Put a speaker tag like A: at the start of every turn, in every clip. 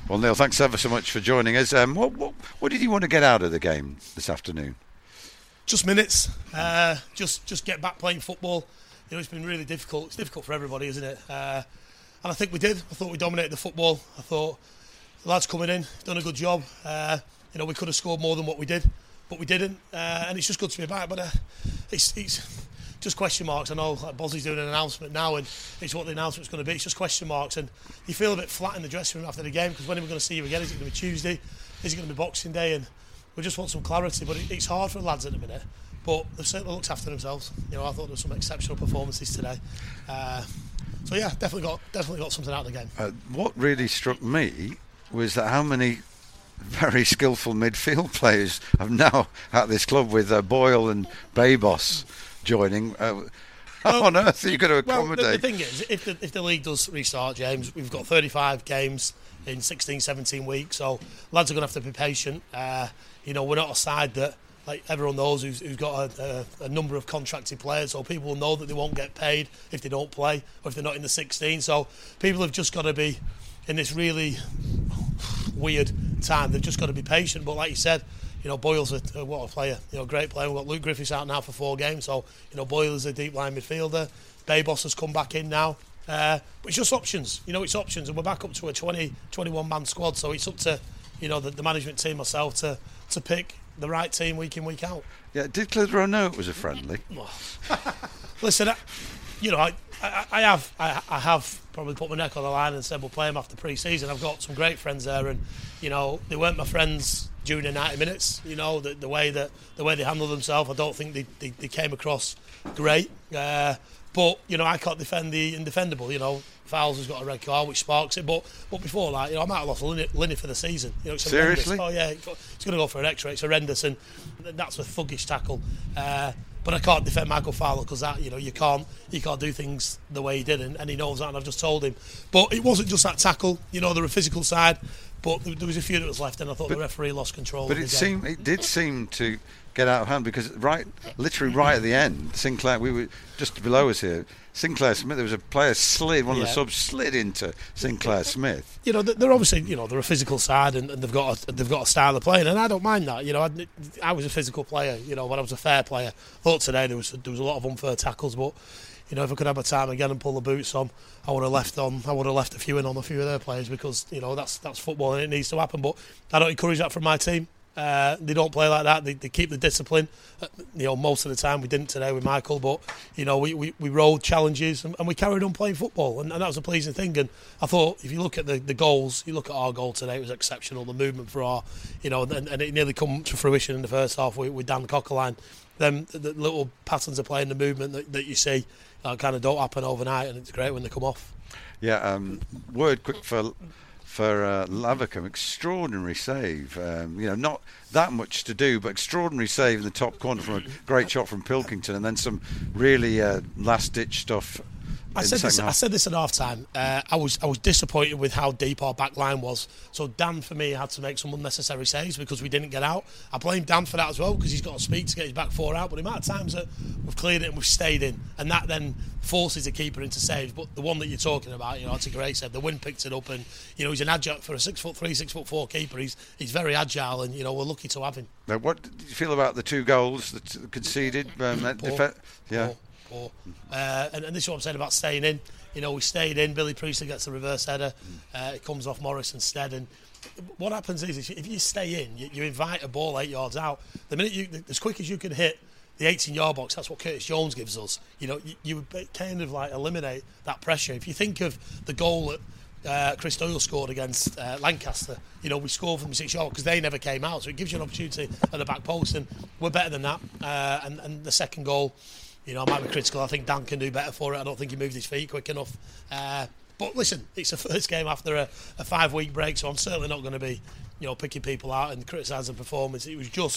A: Well, Neil, thanks ever so much for joining us. What did you want to get out of the game this afternoon?
B: Just minutes. Just get back playing football. It's been really difficult. It's difficult for everybody, isn't it? And I think we did. I thought we dominated the football. I thought the lads coming in done a good job. We could have scored more than what we did, but we didn't. And it's just good to be back. But it's just question marks. I know Bosley's doing an announcement now, and it's what the announcement's going to be. It's just question marks, and you feel a bit flat in the dressing room after the game, because when are we going to see you again? Is it going to be Tuesday? Is it going to be Boxing Day? And we just want some clarity. But it's hard for the lads at the minute. But they've certainly looked after themselves. I thought there were some exceptional performances today. So yeah, definitely got something out of the game.
A: What really struck me was that how many very skillful midfield players are now at this club, with Boyle and Babos joining. How on earth are you going to accommodate?
B: Well, the thing is, if the league does restart, James, we've got 35 games in 16, 17 weeks, so lads are going to have to be patient. We're not a side that, like everyone knows, who's got a number of contracted players, so people will know that they won't get paid if they don't play or if they're not in the 16. So people have just got to be, in this really weird time, they've just got to be patient. But like you said, Boyle's what a player, great player. We've got Luke Griffiths out now for 4 games, so Boyle is a deep line midfielder. Babos has come back in now, but it's just options. It's options, and we're back up to a 21 man squad. So it's up to the management team, myself, to pick the right team week in, week out.
A: Yeah, did Clitheroe know it was a friendly?
B: Listen, I have probably put my neck on the line and said we'll play them after pre-season. I've got some great friends there, and they weren't my friends during the 90 minutes. The way they handled themselves, I don't think they came across great. But I can't defend the indefendable. Fowles has got a red card which sparks it, but before that, I might have lost Linney for the season. It's
A: seriously?
B: Oh yeah, it's going to go for an X-ray. It's horrendous, and that's a thuggish tackle. But I can't defend Michael Fowler, because that you can't do things the way he did, and he knows that, and I've just told him. But it wasn't just that tackle. There were a physical side, but there was a few that was left, and I thought the referee lost control.
A: But it did seem to get out of hand, because literally right at the end, Sinclair, we were just below us here. Sinclair Smith, there was a player one of the subs slid into Sinclair Smith.
B: They're obviously, they're a physical side, and they've got a style of playing, and I don't mind that. I was a physical player, when I was a fair player. I thought today there was a lot of unfair tackles, but if I could have my time again and pull the boots on, I would have left a few in on a few of their players, because that's football and it needs to happen. But I don't encourage that from my team. They don't play like that. They keep the discipline. Most of the time we didn't today with Michael, but we rode challenges and we carried on playing football, and that was a pleasing thing. And I thought, if you look at the goals, you look at our goal today, it was exceptional. The movement for our, and it nearly come to fruition in the first half with Dan Cockerline. The little patterns of playing, the movement that you see, kind of don't happen overnight, and it's great when they come off.
A: Yeah, word quick for Lavercombe, extraordinary save. Not that much to do, but extraordinary save in the top corner from a great shot from Pilkington, and then some really last-ditch stuff. I
B: said this at half time. I was disappointed with how deep our back line was. So Dan, for me, had to make some unnecessary saves because we didn't get out. I blame Dan for that as well, because he's got to speed to get his back 4 out. But the amount of times that we've cleared it and we've stayed in, and that then forces the keeper into saves. But the one that you're talking about, it's a great save. The wind picked it up, and he's an agile for a 6'3", 6'4" keeper. He's very agile, and we're lucky to have him.
A: Now, what did you feel about the 2 goals that conceded?
B: Poor. And this is what I'm saying about staying in. We stayed in. Billy Priestley gets a reverse header. It comes off Morris instead. And what happens is, if you stay in, you invite a ball 8 yards out. The minute as quick as you can hit the 18-yard box, that's what Curtis Jones gives us. You kind of like eliminate that pressure. If you think of the goal that Chris Doyle scored against Lancaster, we scored from 6 yards because they never came out. So it gives you an opportunity at the back post, and we're better than that. And the second goal, I might be critical. I think Dan can do better for it. I don't think he moved his feet quick enough. But listen, it's a first game after a 5-week break, so I'm certainly not going to be, picking people out and criticising performance. It was just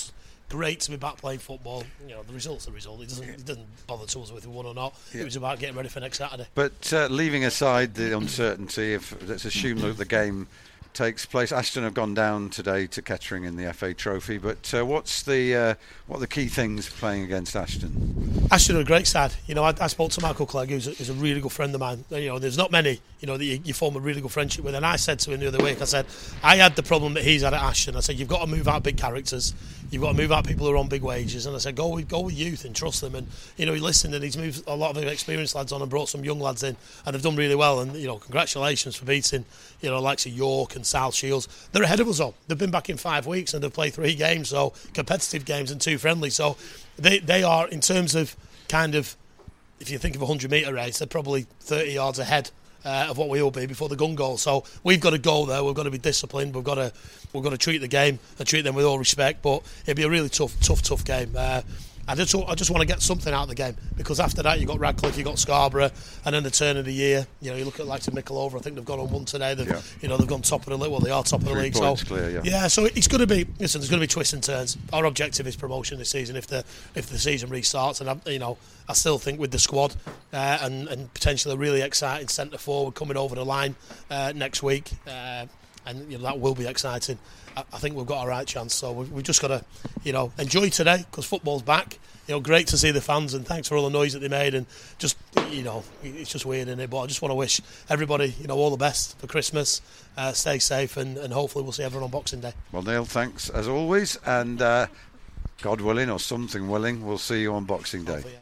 B: great to be back playing football. You know, the result's the result. It doesn't bother to us if we won or not.
A: Yeah.
B: It was about getting ready for next Saturday.
A: But leaving aside the uncertainty, let's assume that the game takes place. Ashton have gone down today to Kettering in the FA Trophy, but what are the key things playing against Ashton?
B: Ashton are a great side. You know, I spoke to Michael Clegg, who's a really good friend of mine. You know, there's not many, you know, that you form a really good friendship with. And I said to him the other week, I said, I had the problem that he's had at Ashton. I said, you've got to move out big characters. You've got to move out people who are on big wages. And I said, go with youth and trust them. And, you know, he listened and he's moved a lot of experienced lads on and brought some young lads in. And they've done really well. And, you know, congratulations for beating, you know, likes of York and South Shields. They're ahead of us all. They've been back in 5 weeks and they've played 3 games, so competitive games and 2 friendly. So they are, in terms of kind of, if you think of a 100-metre race, they're probably 30 yards ahead of what we will be before the gun goal. So we've got to go there. We've got to be disciplined. We've got to treat the game and treat them with all respect. But it'll be a really tough game. I just want to get something out of the game, because after that you've got Radcliffe, you've got Scarborough, and then the turn of the year. You know, you look at like Mickleover. I think they've gone on 1 today. You know, they've gone top of the league. Well, they are top of the league.
A: 3 points clear,
B: yeah. So it's going to be. Listen, there's going to be twists and turns. Our objective is promotion this season. If the season restarts, and I still think with the squad and potentially a really exciting centre forward coming over the line next week, and you know, that will be exciting. I think we've got a right chance. So we've just got to, you know, enjoy today, because football's back. You know, great to see the fans, and thanks for all the noise that they made. And just, you know, it's just weird, isn't it? But I just want to wish everybody, you know, all the best for Christmas. Stay safe, and hopefully we'll see everyone on Boxing Day.
A: Well, Neil, thanks as always, and God willing, or something willing, we'll see you on Boxing Day.